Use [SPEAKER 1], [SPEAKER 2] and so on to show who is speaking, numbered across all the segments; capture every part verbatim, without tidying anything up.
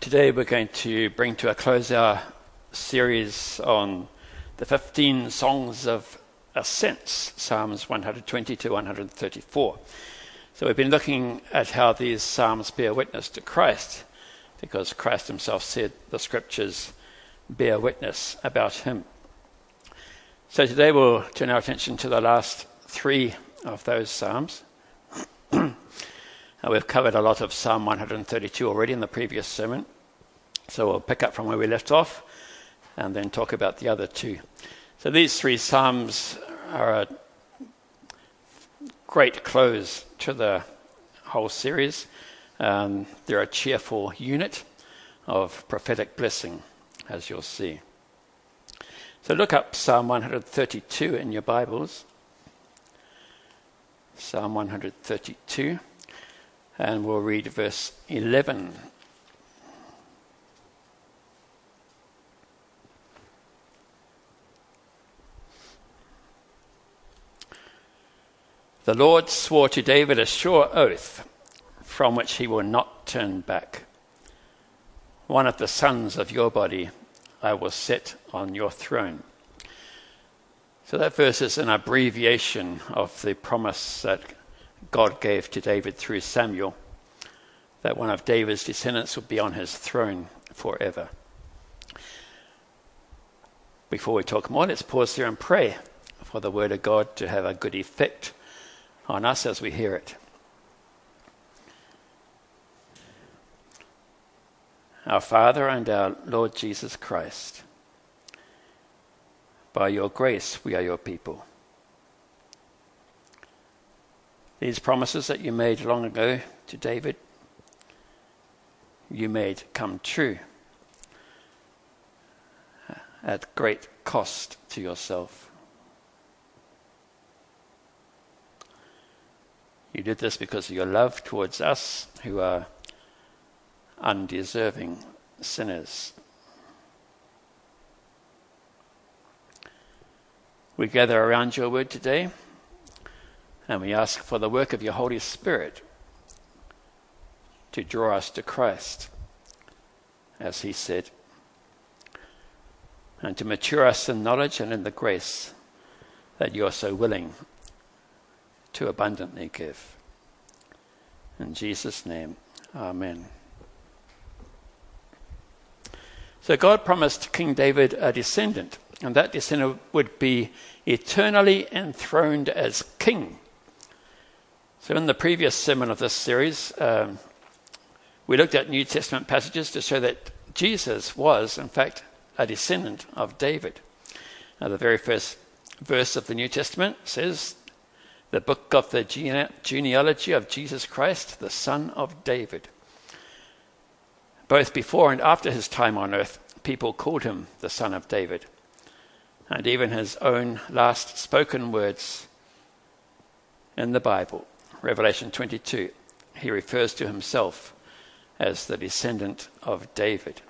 [SPEAKER 1] Today we're going to bring to a close our series on the fifteen songs of ascents, Psalms one twenty to one thirty-four. So we've been looking at how these psalms bear witness to Christ, because Christ himself said the scriptures bear witness about him. So today we'll turn our attention to the last three of those psalms. Uh, we've covered a lot of Psalm one thirty-two already in the previous sermon, so we'll pick up from where we left off and then talk about the other two. So these three psalms are a great close to the whole series. Um, they're a cheerful unit of prophetic blessing, as you'll see. So look up Psalm one thirty-two in your Bibles. Psalm one thirty-two. And we'll read verse eleven. The Lord swore to David a sure oath, from which he will not turn back. One of the sons of your body I will set on your throne. So that verse is an abbreviation of the promise that God gave to David through Samuel, that one of David's descendants would be on his throne forever. Before we talk more, let's pause here and pray for the word of God to have a good effect on us as we hear it. Our Father and our Lord Jesus Christ, by your grace we are your people. These promises that you made long ago to David, you made come true at great cost to yourself. You did this because of your love towards us who are undeserving sinners. We gather around your word today, and we ask for the work of your Holy Spirit to draw us to Christ, as he said, and to mature us in knowledge and in the grace that you are so willing to abundantly give. In Jesus' name, amen. So God promised King David a descendant, and that descendant would be eternally enthroned as king. So in the previous sermon of this series, um, we looked at New Testament passages to show that Jesus was, in fact, a descendant of David. Now, the very first verse of the New Testament says, the book of the gene- genealogy of Jesus Christ, the son of David. Both before and after his time on earth, people called him the son of David. And even his own last spoken words in the Bible, Revelation twenty-two, he refers to himself as the descendant of David.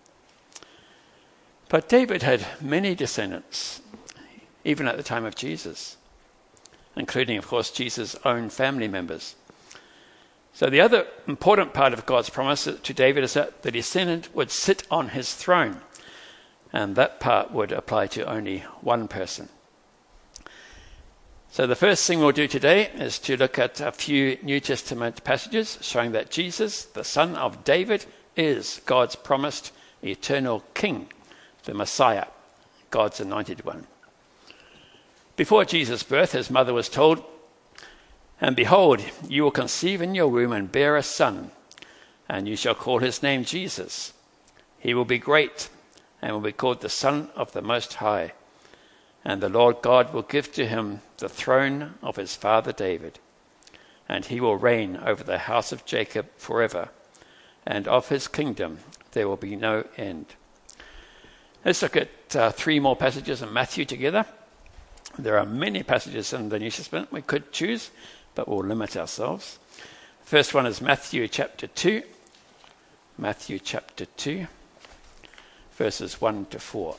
[SPEAKER 1] But David had many descendants, even at the time of Jesus, including, of course, Jesus' own family members. So the other important part of God's promise to David is that the descendant would sit on his throne, and that part would apply to only one person. So the first thing we'll do today is to look at a few New Testament passages showing that Jesus, the son of David, is God's promised eternal king, the Messiah, God's anointed one. Before Jesus' birth, his mother was told, and behold, you will conceive in your womb and bear a son, and you shall call his name Jesus. He will be great and will be called the Son of the Most High. And the Lord God will give to him the throne of his father David, and he will reign over the house of Jacob forever, and of his kingdom there will be no end. Let's look at uh, three more passages in Matthew together. There are many passages in the New Testament we could choose, but we'll limit ourselves. First one is Matthew chapter two. Matthew chapter two, verses one to four.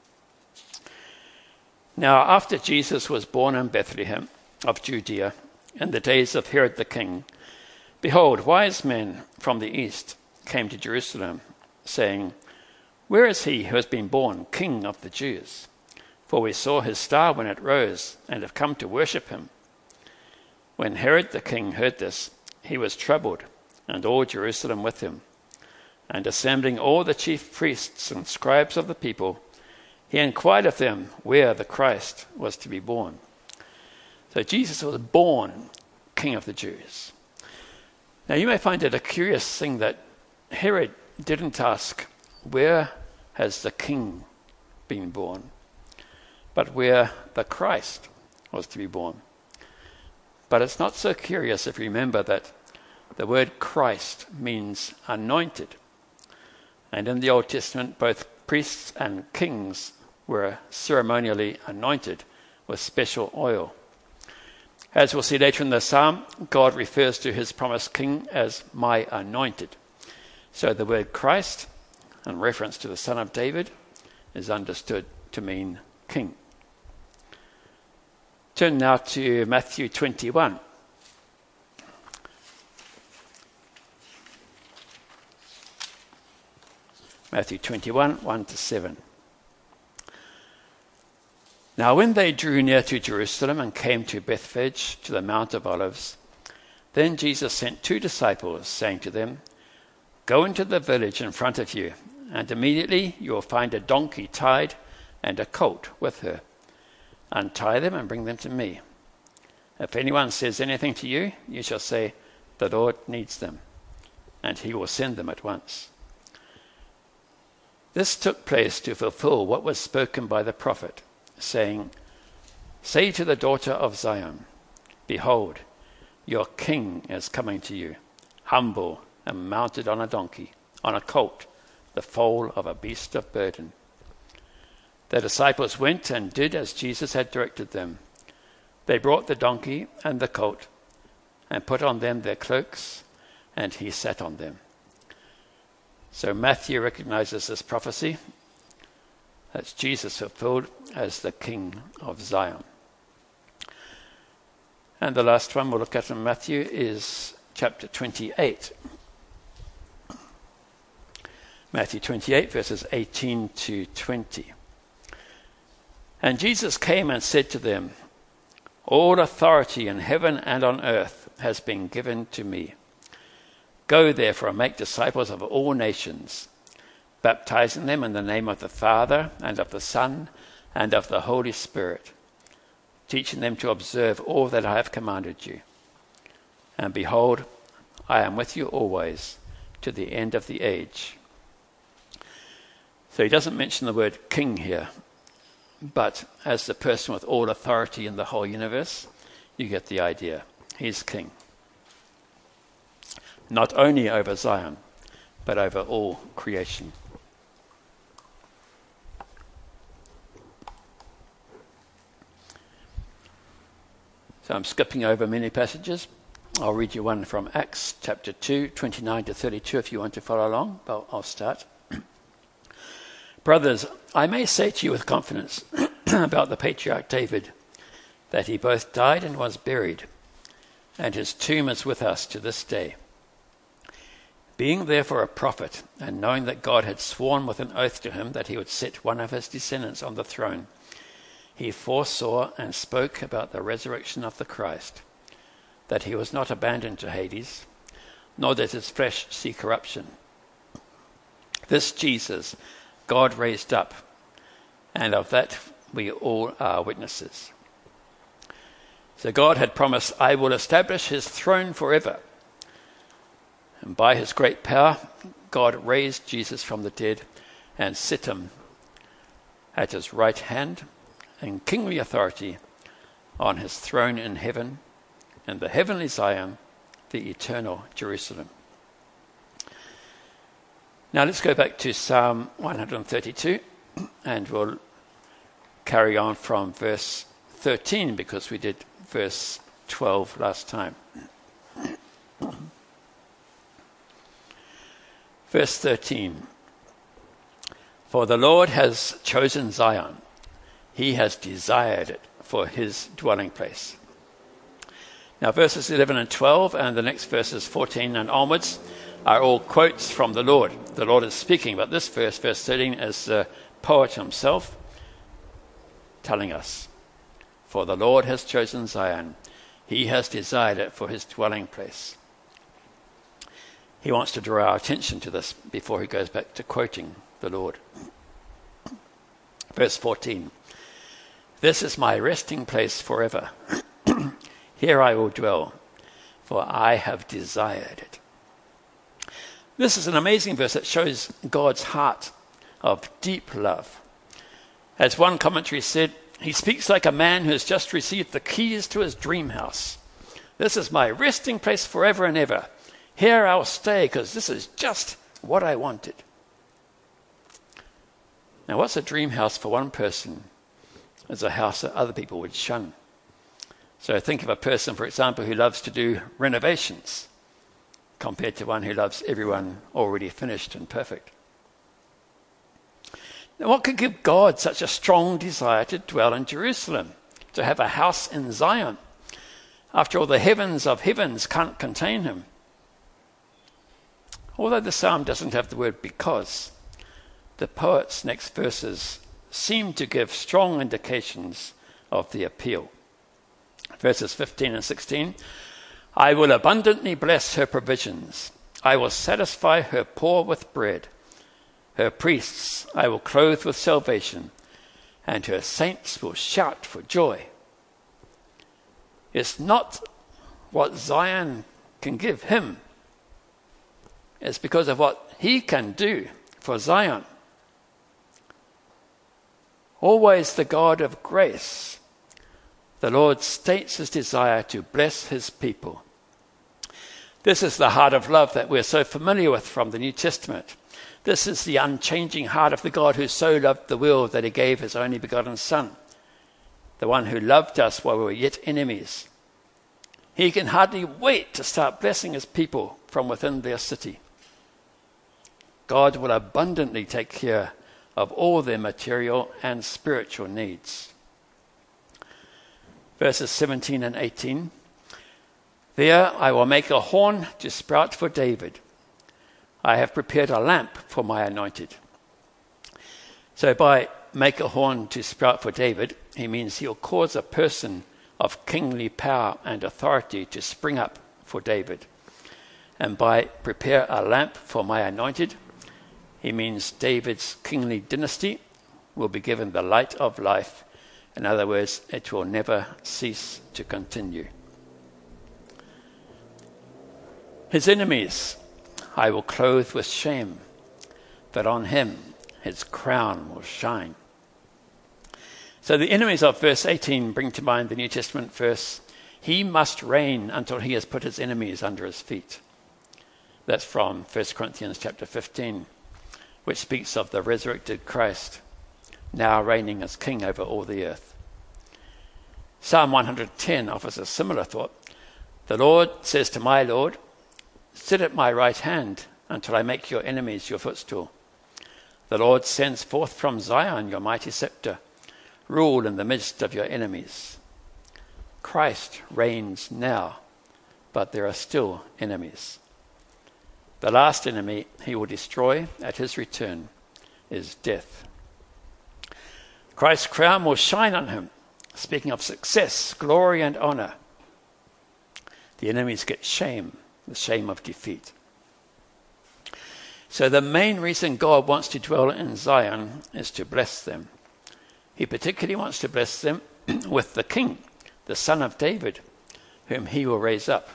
[SPEAKER 1] Now, after Jesus was born in Bethlehem of Judea, In the days of Herod the king, behold, wise men from the east came to Jerusalem, saying, Where is he who has been born King of the Jews? For we saw his star when it rose, and have come to worship him. When Herod the king heard this, he was troubled, and all Jerusalem with him. And assembling all the chief priests and scribes of the people, he inquired of them where the Christ was to be born. So Jesus was born King of the Jews. Now you may find it a curious thing that Herod didn't ask, where has the king been born? But where the Christ was to be born. But it's not so curious if you remember that the word Christ means anointed. And in the Old Testament, both priests and kings were ceremonially anointed with special oil. As we'll see later in the psalm, God refers to his promised king as my anointed. So the word Christ, in reference to the Son of David, is understood to mean king. Turn now to Matthew twenty-one. Matthew twenty-one, one to seven. Now when they drew near to Jerusalem and came to Bethphage, to the Mount of Olives, then Jesus sent two disciples, saying to them, Go into the village in front of you, and immediately you will find a donkey tied and a colt with her. Untie them and bring them to me. If anyone says anything to you, you shall say, The Lord needs them, and he will send them at once. This took place to fulfill what was spoken by the prophet, saying, Say to the daughter of Zion, Behold, your king is coming to you, humble and mounted on a donkey, on a colt, the foal of a beast of burden. The disciples went and did as Jesus had directed them. They brought the donkey and the colt, and put on them their cloaks, and he sat on them. So Matthew recognizes this prophecy. That's Jesus fulfilled as the King of Zion. And the last one we'll look at in Matthew is chapter twenty-eight. Matthew twenty-eight, verses eighteen to twenty. And Jesus came and said to them, All authority in heaven and on earth has been given to me. Go therefore and make disciples of all nations, baptizing them in the name of the Father and of the Son and of the Holy Spirit, teaching them to observe all that I have commanded you. And behold, I am with you always to the end of the age. So he doesn't mention the word king here, but as the person with all authority in the whole universe, you get the idea. He's king. Not only over Zion, but over all creation. So I'm skipping over many passages. I'll read you one from Acts chapter two, twenty-nine to thirty-two if you want to follow along. But I'll start. Brothers, I may say to you with confidence about the patriarch David, that he both died and was buried, and his tomb is with us to this day. Being therefore a prophet, and knowing that God had sworn with an oath to him that he would set one of his descendants on the throne, he foresaw and spoke about the resurrection of the Christ, that he was not abandoned to Hades, nor did his flesh see corruption. This Jesus God raised up, and of that we all are witnesses. So God had promised, I will establish his throne forever. And by his great power, God raised Jesus from the dead and set him at his right hand in kingly authority on his throne in heaven, in the heavenly Zion, the eternal Jerusalem. Now let's go back to Psalm one thirty-two, and we'll carry on from verse thirteen, because we did verse twelve last time. Verse thirteen. For the Lord has chosen Zion. He has desired it for his dwelling place. Now, verses eleven and twelve and the next verses fourteen and onwards are all quotes from the Lord. The Lord is speaking, but this verse, verse thirteen, is the poet himself telling us, "For the Lord has chosen Zion. He has desired it for his dwelling place." He wants to draw our attention to this before he goes back to quoting the Lord. Verse fourteen, "This is my resting place forever. Here I will dwell, for I have desired it." This is an amazing verse that shows God's heart of deep love. As one commentary said, he speaks like a man who has just received the keys to his dream house. "This is my resting place forever and ever. Here I'll stay because this is just what I wanted." Now, what's a dream house for one person is a house that other people would shun. So think of a person, for example, who loves to do renovations compared to one who loves everyone already finished and perfect. Now, what could give God such a strong desire to dwell in Jerusalem, to have a house in Zion? After all, the heavens of heavens can't contain him. Although the psalm doesn't have the word "because," the poet's next verses seem to give strong indications of the appeal. Verses fifteen and sixteen, "I will abundantly bless her provisions. I will satisfy her poor with bread. Her priests I will clothe with salvation, and her saints will shout for joy." It's not what Zion can give him. It's because of what he can do for Zion. Always the God of grace, the Lord states his desire to bless his people. This is the heart of love that we're so familiar with from the New Testament. This is the unchanging heart of the God who so loved the world that he gave his only begotten Son, the one who loved us while we were yet enemies. He can hardly wait to start blessing his people from within their city. God will abundantly take care of all their material and spiritual needs. Verses seventeen and eighteen, "There I will make a horn to sprout for David. I have prepared a lamp for my anointed." So by make a horn to sprout for David, he means he'll cause a person of kingly power and authority to spring up for David. And by prepare a lamp for my anointed, he means David's kingly dynasty will be given the light of life. In other words, it will never cease to continue. His enemies I will clothe with shame, but on him his crown will shine. So the enemies of verse eighteen bring to mind the New Testament verse, "He must reign until he has put his enemies under his feet." That's from First Corinthians chapter fifteen, which speaks of the resurrected Christ now reigning as king over all the earth. Psalm one hundred ten offers a similar thought. "The Lord says to my Lord, sit at my right hand until I make your enemies your footstool. The Lord sends forth from Zion your mighty scepter. Rule in the midst of your enemies." Christ reigns now, but there are still enemies. The last enemy he will destroy at his return is death. Christ's crown will shine on him, speaking of success, glory, and honor. The enemies get shame, the shame of defeat. So the main reason God wants to dwell in Zion is to bless them. He particularly wants to bless them with the king, the son of David, whom he will raise up.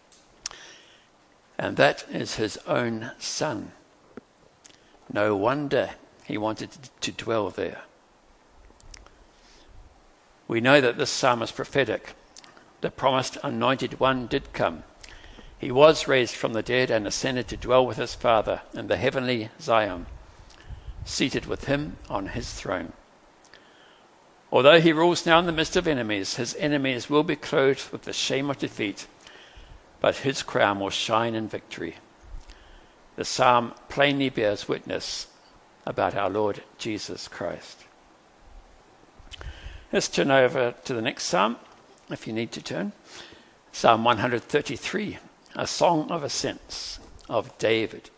[SPEAKER 1] And that is his own son. No wonder he wanted to dwell there. We know that this psalm is prophetic. The promised anointed one did come. He was raised from the dead and ascended to dwell with his Father in the heavenly Zion, seated with him on his throne. Although he rules now in the midst of enemies, his enemies will be clothed with the shame of defeat, but his crown will shine in victory. The psalm plainly bears witness about our Lord Jesus Christ. Let's turn over to the next psalm, if you need to turn. Psalm one thirty-three, a song of ascents of David.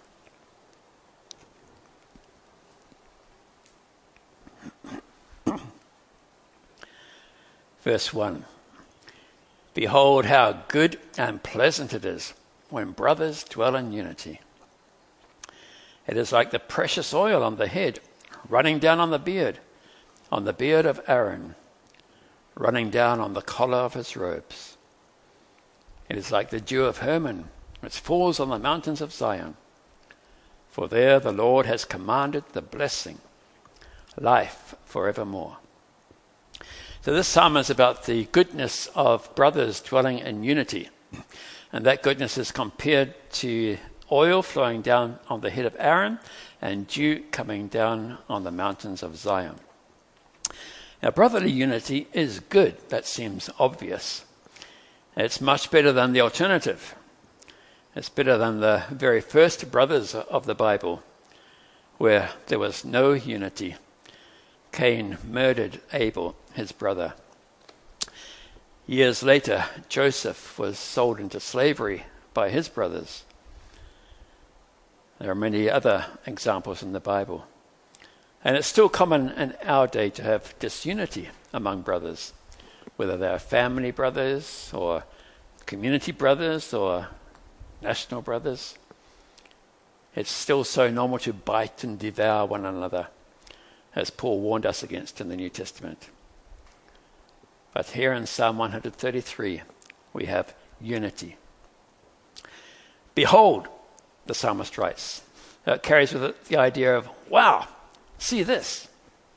[SPEAKER 1] Verse one. Behold how good and pleasant it is when brothers dwell in unity. It is like the precious oil on the head, running down on the beard, on the beard of Aaron, running down on the collar of his robes. It is like the dew of Hermon, which falls on the mountains of Zion. For there the Lord has commanded the blessing, life forevermore. So this psalm is about the goodness of brothers dwelling in unity. And that goodness is compared to oil flowing down on the head of Aaron and dew coming down on the mountains of Zion. Now, brotherly unity is good. That seems obvious. It's much better than the alternative. It's better than the very first brothers of the Bible, where there was no unity. Cain murdered Abel, his brother. Years later, Joseph was sold into slavery by his brothers. There are many other examples in the Bible. And it's still common in our day to have disunity among brothers, whether they're family brothers or community brothers or national brothers. It's still so normal to bite and devour one another, as Paul warned us against in the New Testament. But here in Psalm one thirty-three, we have unity. Behold, the psalmist writes. It carries with it the idea of, wow, see this.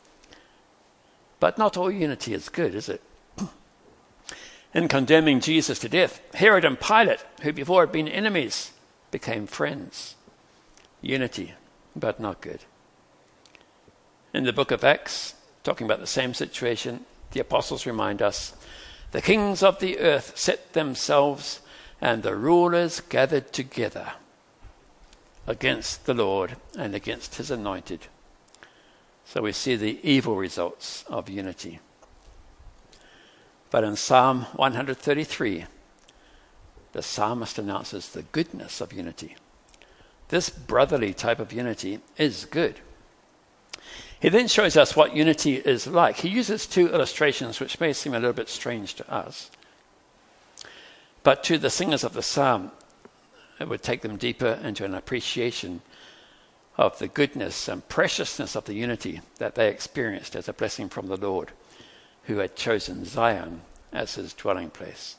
[SPEAKER 1] But not all unity is good, is it? In condemning Jesus to death, Herod and Pilate, who before had been enemies, became friends. Unity, but not good. In the book of Acts, talking about the same situation, the apostles remind us, the kings of the earth set themselves and the rulers gathered together against the Lord and against his anointed. So we see the evil results of unity. But in Psalm one thirty-three, the psalmist announces the goodness of unity. This brotherly type of unity is good. He then shows us what unity is like. He uses two illustrations which may seem a little bit strange to us. But to the singers of the psalm, it would take them deeper into an appreciation of the goodness and preciousness of the unity that they experienced as a blessing from the Lord, who had chosen Zion as his dwelling place.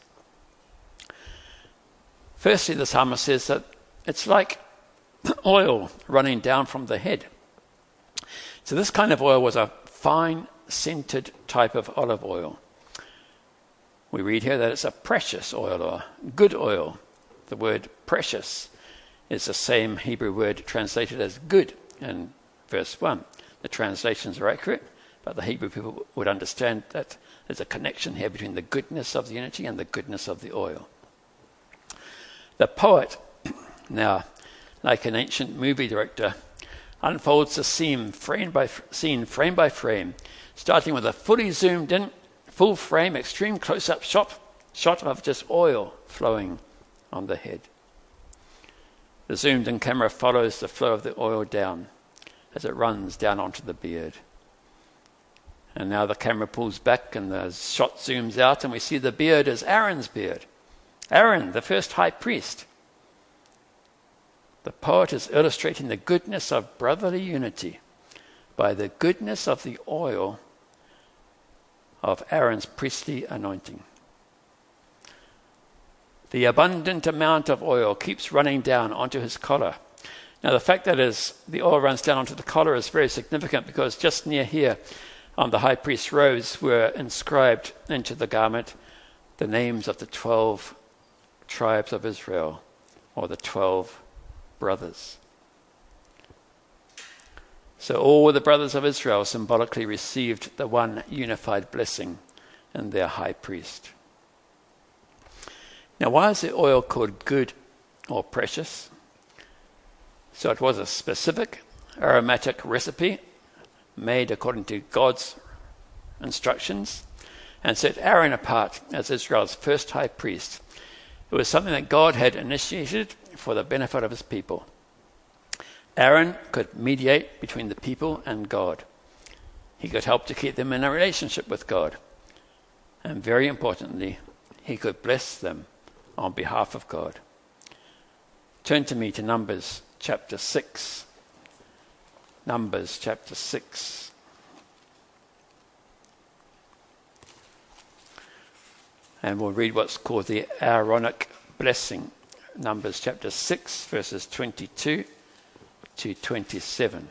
[SPEAKER 1] Firstly, the psalmist says that it's like oil running down from the head. So this kind of oil was a fine, scented type of olive oil. We read here that it's a precious oil or good oil. The word precious is the same Hebrew word translated as good in verse one. The translations are accurate, but the Hebrew people would understand that there's a connection here between the goodness of the unity and the goodness of the oil. The poet, now, like an ancient movie director, unfolds the scene frame by scene, frame by frame, starting with a fully zoomed in, full frame, extreme close-up shot, shot of just oil flowing on the head. The zoomed-in camera follows the flow of the oil down as it runs down onto the beard. And now the camera pulls back and the shot zooms out and we see the beard as Aaron's beard. Aaron, the first high priest. The poet is illustrating the goodness of brotherly unity by the goodness of the oil of Aaron's priestly anointing. The abundant amount of oil keeps running down onto his collar. Now, the fact that is, the oil runs down onto the collar is very significant because just near here on the high priest's robes were inscribed into the garment the names of the twelve tribes of Israel, or the twelve brothers. So all the brothers of Israel symbolically received the one unified blessing in their high priest. Now, why is the oil called good or precious? So it was a specific aromatic recipe made according to God's instructions. and set Aaron apart as Israel's first high priest. It was something that God had initiated for the benefit of his people. Aaron could mediate between the people and God. He could help to keep them in a relationship with God. And very importantly, he could bless them on behalf of God. Turn to me to Numbers chapter six. Numbers chapter six. And we'll read what's called the Aaronic blessing. Numbers chapter six, verses twenty-two to twenty-seven.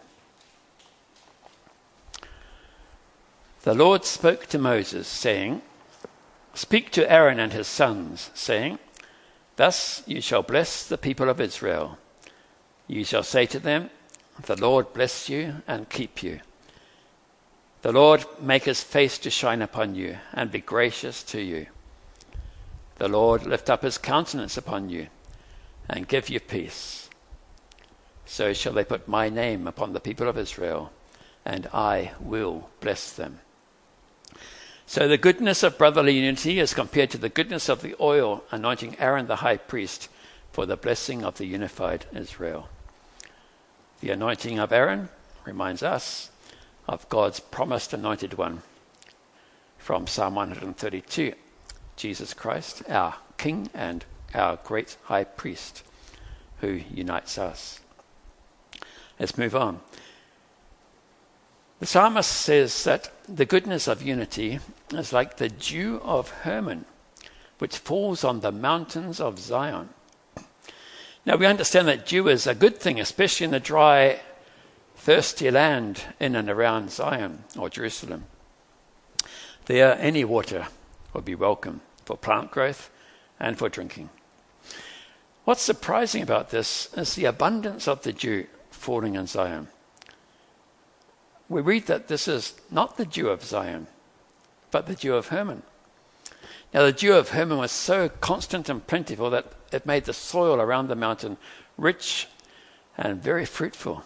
[SPEAKER 1] The Lord spoke to Moses, saying, "Speak to Aaron and his sons, saying, Thus you shall bless the people of Israel. You shall say to them, The Lord bless you and keep you. The Lord make his face to shine upon you and be gracious to you. The Lord lift up his countenance upon you and give you peace. So shall they put my name upon the people of Israel, and I will bless them." So the goodness of brotherly unity is compared to the goodness of the oil anointing Aaron the high priest for the blessing of the unified Israel. The anointing of Aaron reminds us of God's promised anointed one from Psalm one thirty-two, Jesus Christ, our King and our great high priest, who unites us. Let's move on. The psalmist says that the goodness of unity is like the dew of Hermon, which falls on the mountains of Zion. Now we understand that dew is a good thing, especially in the dry, thirsty land in and around Zion or Jerusalem. There, any water will be welcome for plant growth and for drinking. What's surprising about this is the abundance of the dew falling in Zion. We read that this is not the dew of Zion, but the dew of Hermon. Now the dew of Hermon was so constant and plentiful that it made the soil around the mountain rich and very fruitful.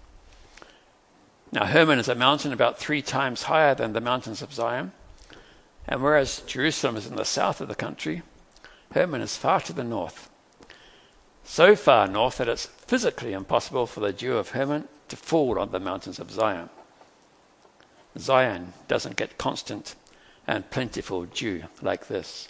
[SPEAKER 1] Now Hermon is a mountain about three times higher than the mountains of Zion, and whereas Jerusalem is in the south of the country, Hermon is far to the north. So far north that it's physically impossible for the dew of Hermon to fall on the mountains of Zion. Zion doesn't get constant and plentiful dew like this.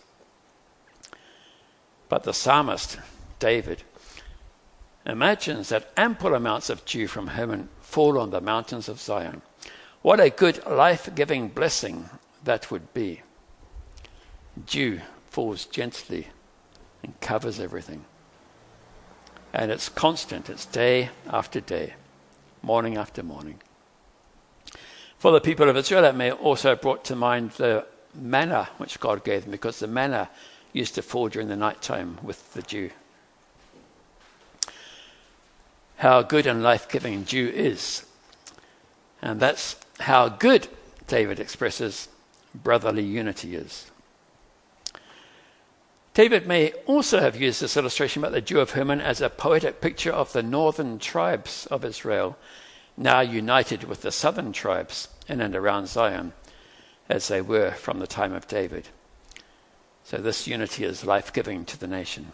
[SPEAKER 1] But the psalmist, David, imagines that ample amounts of dew from Hermon fall on the mountains of Zion. What a good life-giving blessing that would be. Dew falls gently and covers everything. And it's constant, it's day after day, morning after morning. For the people of Israel, it may also have brought to mind the manna which God gave them, because the manna used to fall during the night time with the dew. How good and life-giving dew is. And that's how good, David expresses, brotherly unity is. David may also have used this illustration about the dew of Hermon as a poetic picture of the northern tribes of Israel, now united with the southern tribes in and around Zion, as they were from the time of David. So this unity is life-giving to the nation.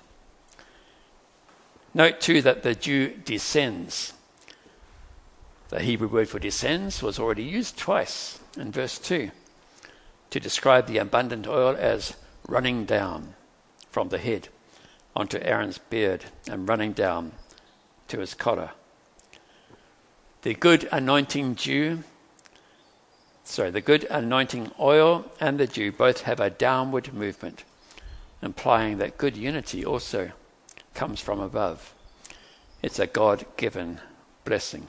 [SPEAKER 1] Note too that the dew descends. The Hebrew word for descends was already used twice in verse two to describe the abundant oil as running down from the head onto Aaron's beard and running down to his collar. The good anointing dew, sorry, the good anointing oil and the dew both have a downward movement, implying that good unity also comes from above. It's a God-given blessing.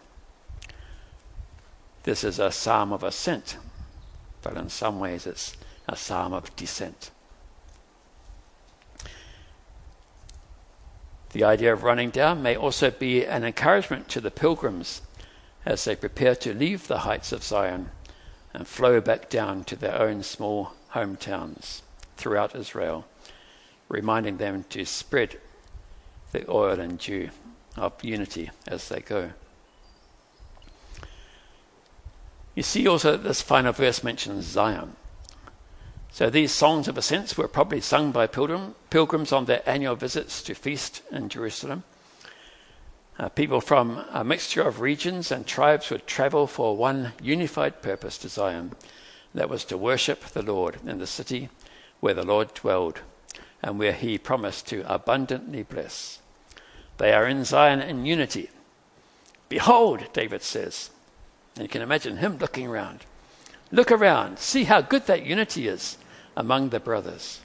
[SPEAKER 1] This is a psalm of ascent, but in some ways it's a psalm of descent. The idea of running down may also be an encouragement to the pilgrims as they prepare to leave the heights of Zion and flow back down to their own small hometowns throughout Israel, reminding them to spread the oil and dew of unity as they go. You see also that this final verse mentions Zion. So these songs of ascents were probably sung by pilgrim, pilgrims on their annual visits to feast in Jerusalem. Uh, people from a mixture of regions and tribes would travel for one unified purpose to Zion. That was to worship the Lord in the city where the Lord dwelled and where he promised to abundantly bless. They are in Zion in unity. Behold, David says. And you can imagine him looking around. Look around. See how good that unity is among the brothers.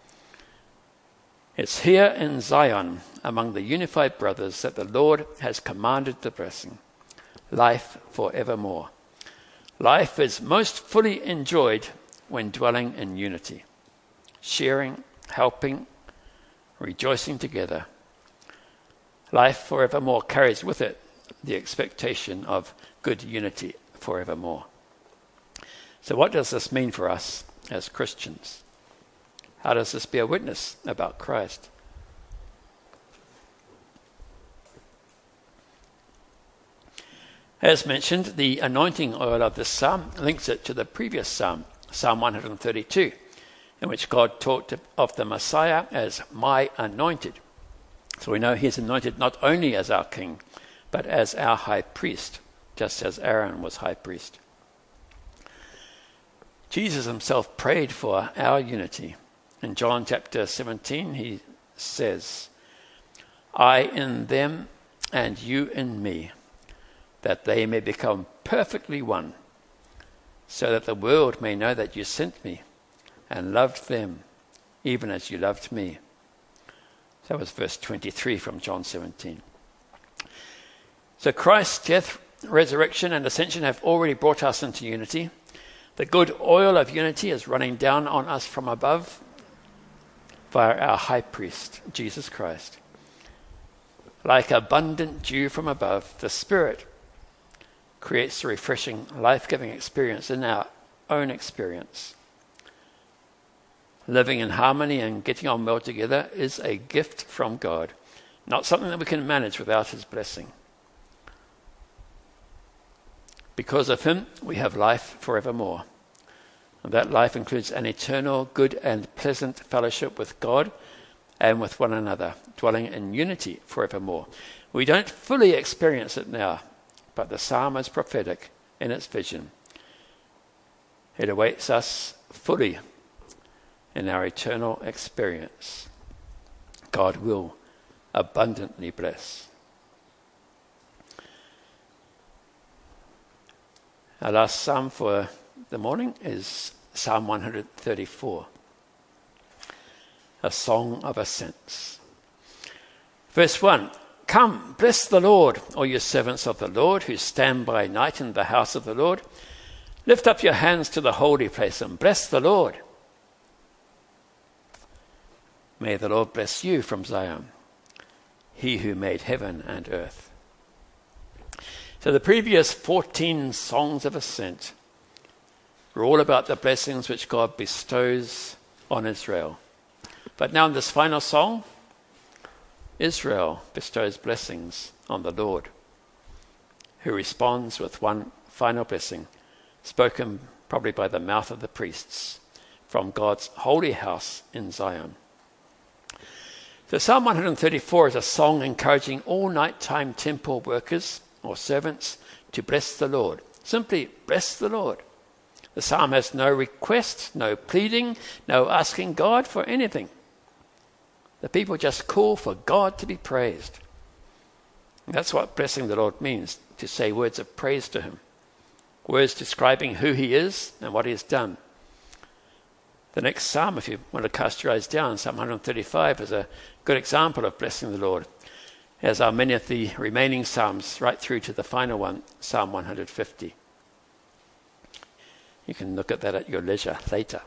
[SPEAKER 1] It's here in Zion, among the unified brothers, that the Lord has commanded the blessing. Life forevermore. Life is most fully enjoyed when dwelling in unity. Sharing, helping, rejoicing together. Life forevermore carries with it the expectation of good unity forevermore. So what does this mean for us as Christians? How does this bear witness about Christ? As mentioned, the anointing oil of this psalm links it to the previous psalm, Psalm one thirty-two, in which God talked of the Messiah as my anointed. So we know he is anointed not only as our king, but as our high priest, just as Aaron was high priest. Jesus himself prayed for our unity. In John chapter seventeen, he says, I in them and you in me, that they may become perfectly one, so that the world may know that you sent me and loved them, even as you loved me. That was verse twenty-three from John seventeen. So Christ's death, resurrection, and ascension have already brought us into unity. The good oil of unity is running down on us from above via our high priest, Jesus Christ. Like abundant dew from above, the Spirit creates a refreshing, life-giving experience in our own experience. Living in harmony and getting on well together is a gift from God, not something that we can manage without his blessing. Because of him, we have life forevermore. And that life includes an eternal, good and pleasant fellowship with God and with one another, dwelling in unity forevermore. We don't fully experience it now, but the psalm is prophetic in its vision. It awaits us fully in our eternal experience. God will abundantly bless. Our last psalm for the morning is Psalm one thirty-four, a song of ascents. Verse one, come, bless the Lord, all you servants of the Lord who stand by night in the house of the Lord. Lift up your hands to the holy place and bless the Lord. May the Lord bless you from Zion, he who made heaven and earth. So the previous fourteen songs of ascent were all about the blessings which God bestows on Israel. But now in this final song, Israel bestows blessings on the Lord, who responds with one final blessing, spoken probably by the mouth of the priests from God's holy house in Zion. So Psalm one thirty-four is a song encouraging all nighttime temple workers or servants to bless the Lord. Simply bless the Lord. The psalm has no request, no pleading, no asking God for anything. The people just call for God to be praised. And that's what blessing the Lord means, to say words of praise to him. Words describing who he is and what he has done. The next psalm, if you want to cast your eyes down, Psalm one thirty-five, is a good example of blessing the Lord, as are many of the remaining psalms, right through to the final one, Psalm one fifty. You can look at that at your leisure later.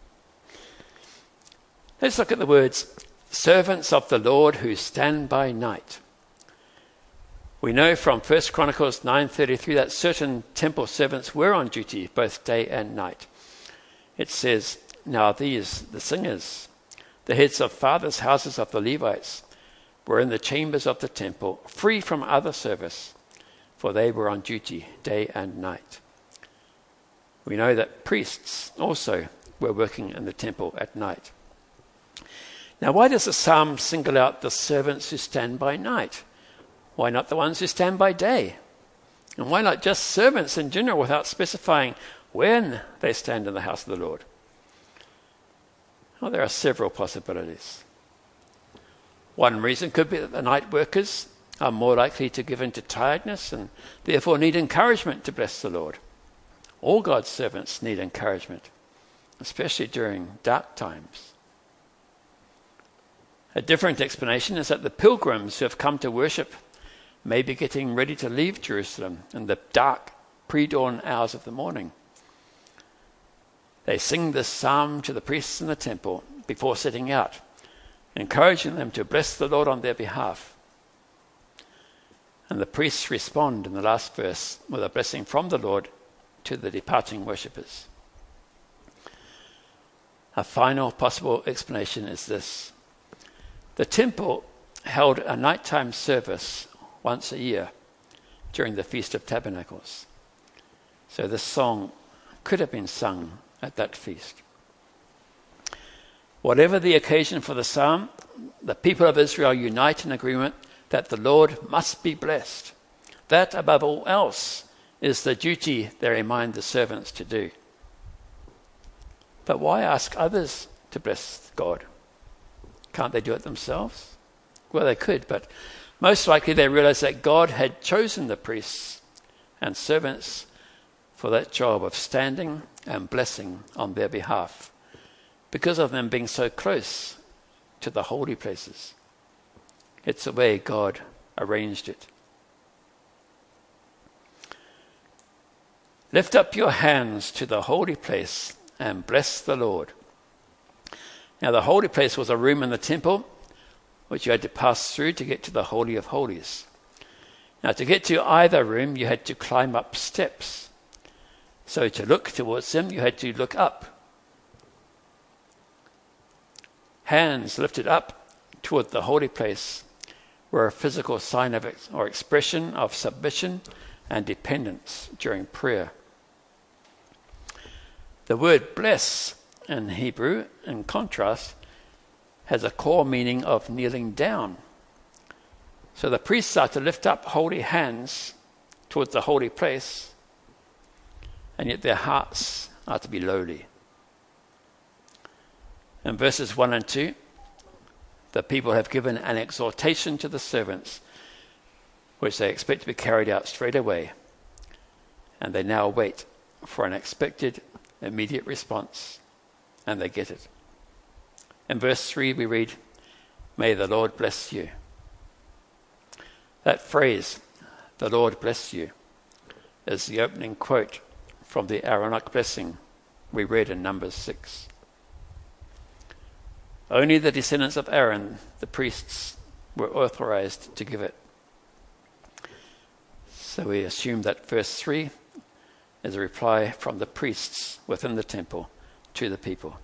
[SPEAKER 1] Let's look at the words, servants of the Lord who stand by night. We know from First Chronicles nine thirty-three that certain temple servants were on duty both day and night. It says, now these, the singers, the heads of fathers' houses of the Levites, were in the chambers of the temple, free from other service, for they were on duty day and night. We know that priests also were working in the temple at night. Now, why does the psalm single out the servants who stand by night? Why not the ones who stand by day? And why not just servants in general without specifying when they stand in the house of the Lord? Well, there are several possibilities. One reason could be that the night workers are more likely to give in to tiredness and therefore need encouragement to bless the Lord. All God's servants need encouragement, especially during dark times. A different explanation is that the pilgrims who have come to worship may be getting ready to leave Jerusalem in the dark pre-dawn hours of the morning. They sing this psalm to the priests in the temple before setting out, encouraging them to bless the Lord on their behalf. And the priests respond in the last verse with a blessing from the Lord to the departing worshippers. A final possible explanation is this. The temple held a nighttime service once a year during the Feast of Tabernacles. So this song could have been sung at that feast. Whatever the occasion for the psalm, the people of Israel unite in agreement that the Lord must be blessed. That, above all else, is the duty they remind the servants to do. But why ask others to bless God? Can't they do it themselves? Well, they could, but most likely they realized that God had chosen the priests and servants for that job of standing and blessing on their behalf because of them being so close to the holy places. It's the way God arranged it. Lift up your hands to the holy place and bless the Lord. Now, the holy place was a room in the temple which you had to pass through to get to the Holy of Holies. Now, to get to either room, you had to climb up steps. So to look towards them, you had to look up. Hands lifted up toward the holy place were a physical sign of ex- or expression of submission and dependence during prayer. The word bless in Hebrew, in contrast, has a core meaning of kneeling down. So the priests are to lift up holy hands towards the holy place, and yet their hearts are to be lowly. In verses one and two, the people have given an exhortation to the servants, which they expect to be carried out straight away, and they now wait for an expected immediate response, and they get it. In verse three we read, "May the Lord bless you." That phrase, "the Lord bless you," is the opening quote from the Aaronic blessing we read in Numbers six. Only the descendants of Aaron, the priests, were authorized to give it. So we assume that verse three is a reply from the priests within the temple to the people.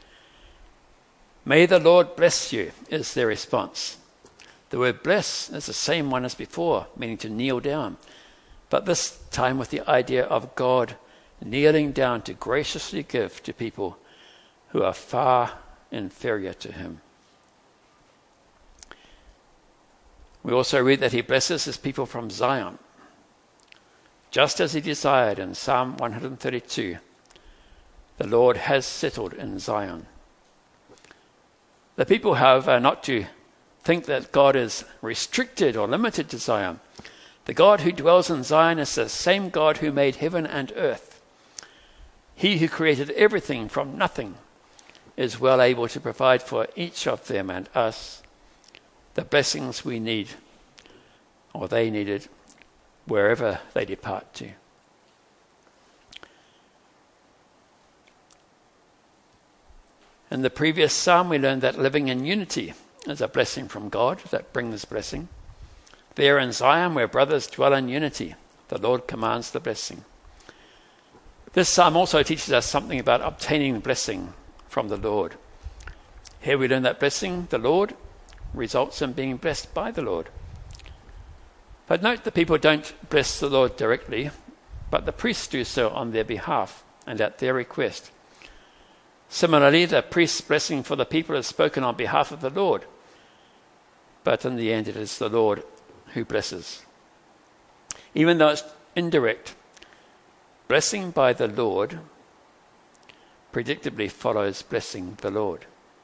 [SPEAKER 1] "May the Lord bless you," is their response. The word bless is the same one as before, meaning to kneel down, but this time with the idea of God kneeling down to graciously give to people who are far inferior to him. We also read that he blesses his people from Zion, just as he desired in Psalm one thirty-two. The Lord has settled in Zion. The people, however, are not to think that God is restricted or limited to Zion. The God who dwells in Zion is the same God who made heaven and earth. He who created everything from nothing is well able to provide for each of them and us the blessings we need, or they needed, wherever they depart to. In the previous psalm, we learned that living in unity is a blessing from God that brings blessing. There in Zion, where brothers dwell in unity, the Lord commands the blessing. This psalm also teaches us something about obtaining blessing from the Lord. Here we learn that blessing the Lord results in being blessed by the Lord. But note the people don't bless the Lord directly, but the priests do so on their behalf and at their request. Similarly, the priest's blessing for the people is spoken on behalf of the Lord. But in the end, it is the Lord who blesses. Even though it's indirect, blessing by the Lord predictably follows blessing the Lord.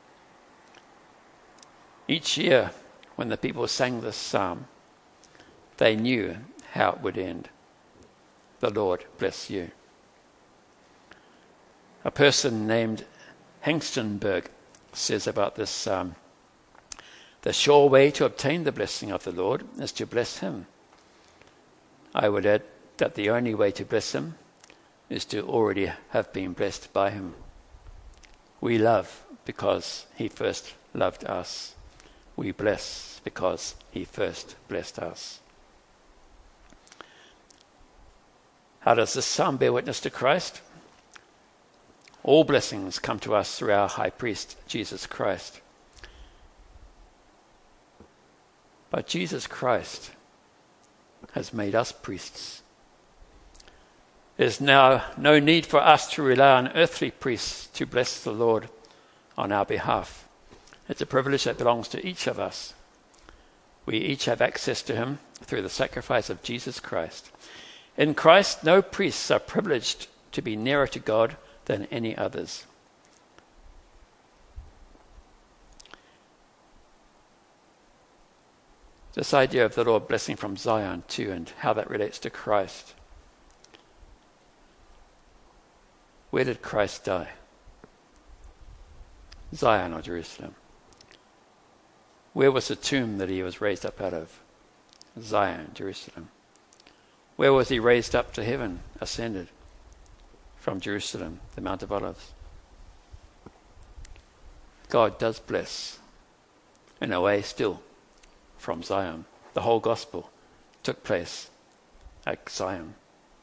[SPEAKER 1] Each year, when the people sang this psalm, they knew how it would end. The Lord bless you. A person named Hengstenberg says about this psalm, the sure way to obtain the blessing of the Lord is to bless him. I would add that the only way to bless him is to already have been blessed by him. We love because he first loved us. We bless because he first blessed us. How does this psalm bear witness to Christ? All blessings come to us through our high priest, Jesus Christ. But Jesus Christ has made us priests. There's now no need for us to rely on earthly priests to bless the Lord on our behalf. It's a privilege that belongs to each of us. We each have access to him through the sacrifice of Jesus Christ. In Christ, no priests are privileged to be nearer to God than any others. This idea of the Lord blessing from Zion too, and how that relates to Christ. Where did Christ die? Zion or Jerusalem? Where was the tomb that he was raised up out of? Zion, Jerusalem. Where was he raised up to heaven, ascended? From Jerusalem, the Mount of Olives. God does bless, in a way still, from Zion. The whole gospel took place at Zion.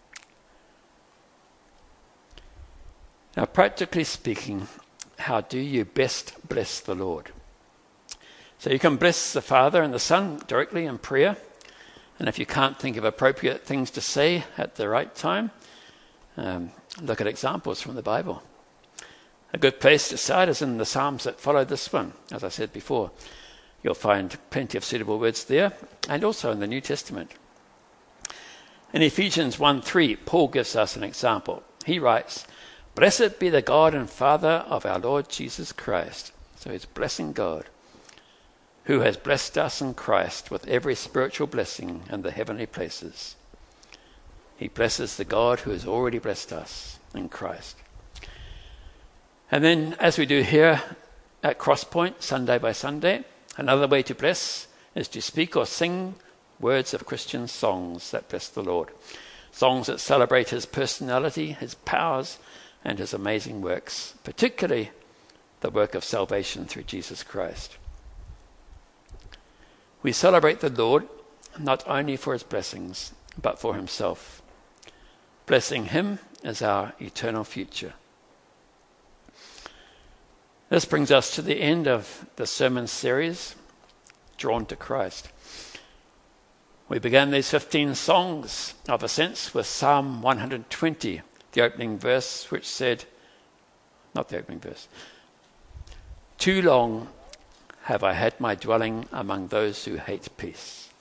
[SPEAKER 1] Now, practically speaking, how do you best bless the Lord? So you can bless the Father and the Son directly in prayer. And if you can't think of appropriate things to say at the right time, um, look at examples from the Bible. A good place to start is in the Psalms that follow this one. As I said before, you'll find plenty of suitable words there, and also in the New Testament. In Ephesians one three, Paul gives us an example. He writes, "Blessed be the God and Father of our Lord Jesus Christ." So he's blessing God, who has blessed us in Christ with every spiritual blessing in the heavenly places. He blesses the God who has already blessed us in Christ. And then, as we do here at Crosspoint, Sunday by Sunday, another way to bless is to speak or sing words of Christian songs that bless the Lord. Songs that celebrate his personality, his powers, and his amazing works, particularly the work of salvation through Jesus Christ. We celebrate the Lord not only for his blessings, but for himself. Blessing him is our eternal future. This brings us to the end of the sermon series, Drawn to Christ. We began these fifteen songs of ascents with Psalm one hundred twenty, the opening verse, which said, not the opening verse, "Too long have I had my dwelling among those who hate peace."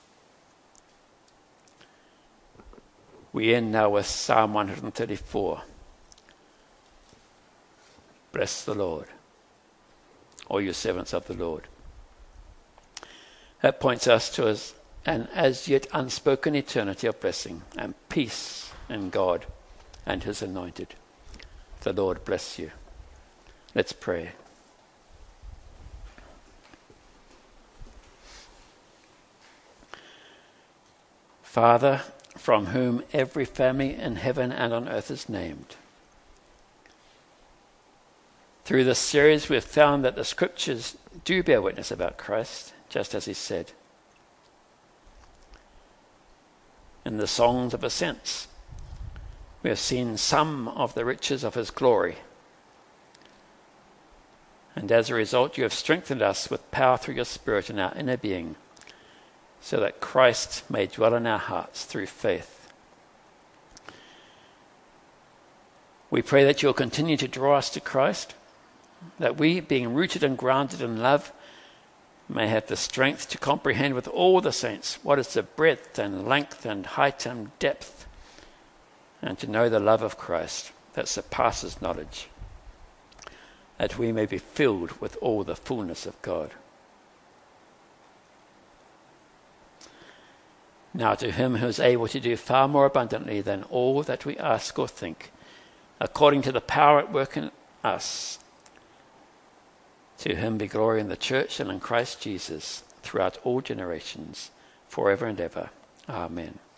[SPEAKER 1] We end now with Psalm one hundred thirty-four. Bless the Lord, all you servants of the Lord. That points us to an as yet unspoken eternity of blessing and peace in God and his anointed. The Lord bless you. Let's pray. Father, from whom every family in heaven and on earth is named. Through this series, we've found that the scriptures do bear witness about Christ, just as he said. In the songs of ascents, we have seen some of the riches of his glory. And as a result, you have strengthened us with power through your Spirit in our inner being, so that Christ may dwell in our hearts through faith. We pray that you'll continue to draw us to Christ that we, being rooted and grounded in love, may have the strength to comprehend with all the saints what is the breadth and length and height and depth, and to know the love of Christ that surpasses knowledge, that we may be filled with all the fullness of God. Now to him who is able to do far more abundantly than all that we ask or think, according to the power at work in us, to him be glory in the church and in Christ Jesus throughout all generations, forever and ever. Amen.